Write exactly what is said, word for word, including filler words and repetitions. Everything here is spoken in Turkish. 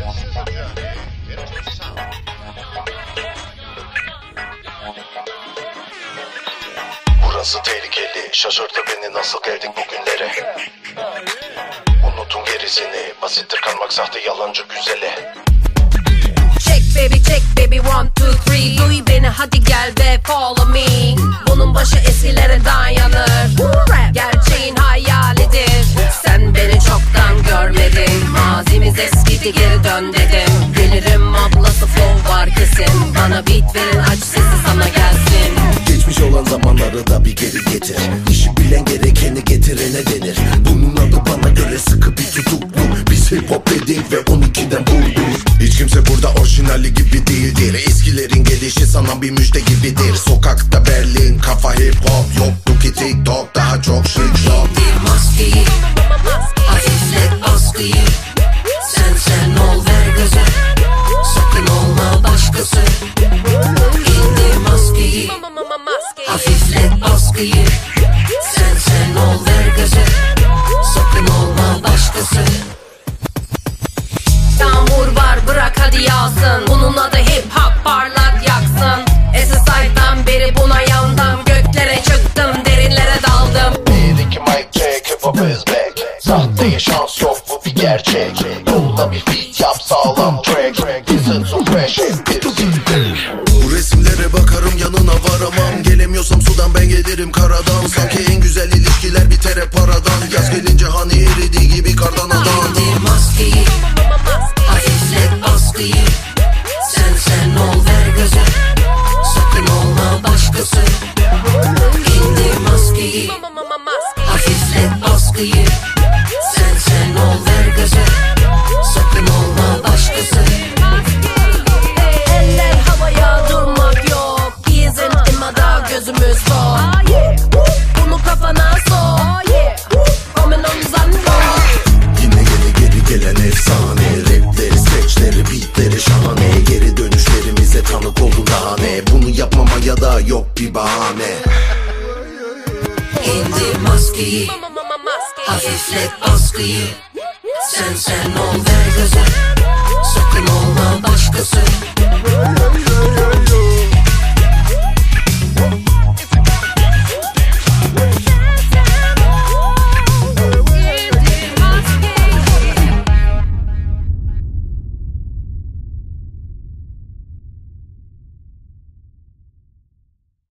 Burası tehlikeli, şaşırttı beni nasıl geldik bugünlere. Unutun gerisini, basittir kalmak sahte yalancı güzele. Check baby check baby one two three. Duy beni hadi gel ve follow me. Bunun başı eskilere dayanır. Gerçeğin hayalidir. Sen beni çoktan görmedin. Mazimiz eskidi geri dön dedim. Gelirim ablası flow var kesin. Bana beat verin aç sesi sana gelsin. Geçmiş olan zamanları da bir geri getir. İşi bilen gerekeni getirene denir. Bunun adı bana göre sıkı bir tutuklu. Biz hip hop dedik ve on ikiden vurduk. Hiç kimse burada orijinali gibi değildir. Eskilerin gelişi sana bir müjde gibidir. Sokakta Berlin kafa hip hop yoktu ki TikTok daha çok shit shop. İndir maskeyi, hafiflet baskıyı. Sen sen ol ver göze, sakın olma başkası. İndir maskeyi, hafiflet baskıyı. Sen sen ol ver göze, sakın olma başkası. Yağmur var bırak hadi yağsın. Bunun adı hip hop parlat yaksın. S S I'dan beri buna yandım. Göklere çıktım derinlere daldım. Bir iki mic check, hip hop is back. Sahteye şans yok bu bir gerçek. Yolda bir beat yap sağlam track. Listen to fresh hip Bu resimlere bakarım yanına varamam. Gelemiyorsam sudan ben gelirim karadan. Sanki en güzel ilişkiler biter hep paradan. Yaz gelince hani eridiği gibi kardan adam. İndir maskeyi, hafiflet baskıyı. Sen sen ol ver göze, sakın olma başkası. İndir maskeyi, hafiflet baskıyı. Sen sen ol ver göze, sakın olma başkası. Eller havaya durmak yok. İzin imada gözümüz sol. Bunu kafana sok. Komün omzan yok. Yine geri geri gelen efsane. Rapleri, sketchleri, beatleri şahane. Geri dönüşlerimize tanık oldum daha ne. Bunu yapmamaya da yok bir bahane. İndir maskeyi, hafiflet baskıyı. Sen sen ol ver göze, sakın olma başkası.